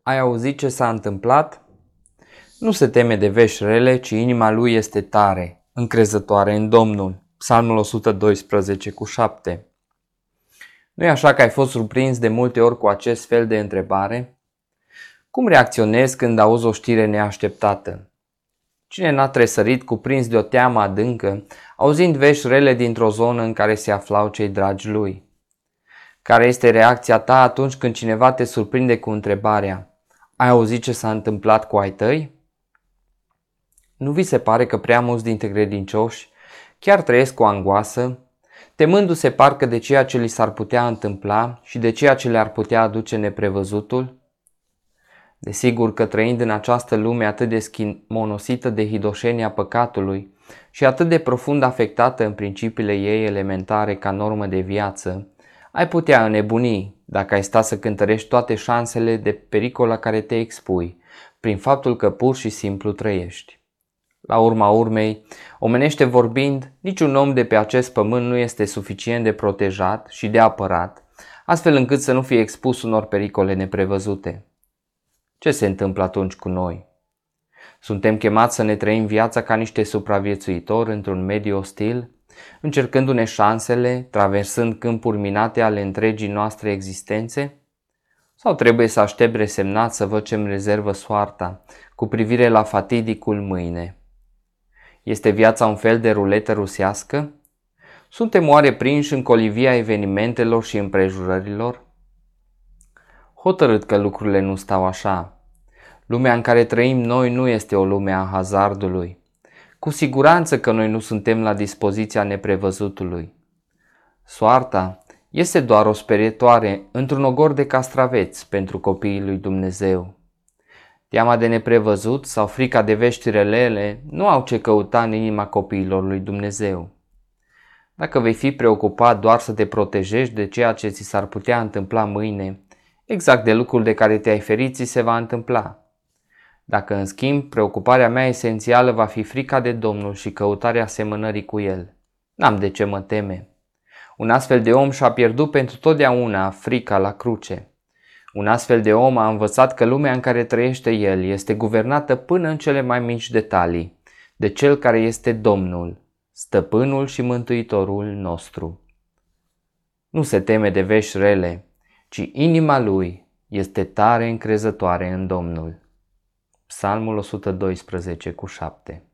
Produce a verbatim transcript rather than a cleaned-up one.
Ai auzit ce s-a întâmplat? Nu se teme de vești rele, ci inima lui este tare, încrezătoare în Domnul. Psalmul o sută doisprezece cu șapte. Nu-i așa că ai fost surprins de multe ori cu acest fel de întrebare? Cum reacționezi când auzi o știre neașteptată? Cine n-a tresărit cuprins de o teamă adâncă, auzind vești rele dintr-o zonă în care se aflau cei dragi lui? Care este reacția ta atunci când cineva te surprinde cu întrebarea: ai auzit ce s-a întâmplat cu ai tăi? Nu vi se pare că prea mulți dintre credincioși chiar trăiesc cu angoasă, temându-se parcă de ceea ce li s-ar putea întâmpla și de ceea ce le-ar putea aduce neprevăzutul? Desigur că trăind în această lume atât de schimonosită de hidoșenia păcatului și atât de profund afectată în principiile ei elementare ca normă de viață, ai putea înnebuni dacă ai sta să cântărești toate șansele de pericol la care te expui, prin faptul că pur și simplu trăiești. La urma urmei, omenește vorbind, niciun om de pe acest pământ nu este suficient de protejat și de apărat, astfel încât să nu fie expus unor pericole neprevăzute. Ce se întâmplă atunci cu noi? Suntem chemați să ne trăim viața ca niște supraviețuitori într-un mediu ostil, încercându-ne șansele, traversând câmpuri minate ale întregii noastre existențe? Sau trebuie să aștept resemnat să văd ce-mi rezervă soarta cu privire la fatidicul mâine? Este viața un fel de ruletă rusească? Suntem oare prinși în colivia evenimentelor și împrejurărilor? Hotărât că lucrurile nu stau așa. Lumea în care trăim noi nu este o lume a hazardului. Cu siguranță că noi nu suntem la dispoziția neprevăzutului. Soarta este doar o sperietoare într-un ogor de castraveți pentru copiii lui Dumnezeu. Teama de neprevăzut sau frica de vești relele nu au ce căuta în inima copiilor lui Dumnezeu. Dacă vei fi preocupat doar să te protejezi de ceea ce ți s-ar putea întâmpla mâine, exact de lucrul de care te-ai ferit ți se va întâmpla. Dacă, în schimb, preocuparea mea esențială va fi frica de Domnul și căutarea asemănării cu El, n-am de ce mă teme. Un astfel de om și-a pierdut pentru totdeauna frica la cruce. Un astfel de om a învățat că lumea în care trăiește el este guvernată până în cele mai mici detalii de Cel care este Domnul, Stăpânul și Mântuitorul nostru. Nu se teme de vești rele, ci inima lui este tare încrezătoare în Domnul. Psalmul o sută doisprezece cu șapte.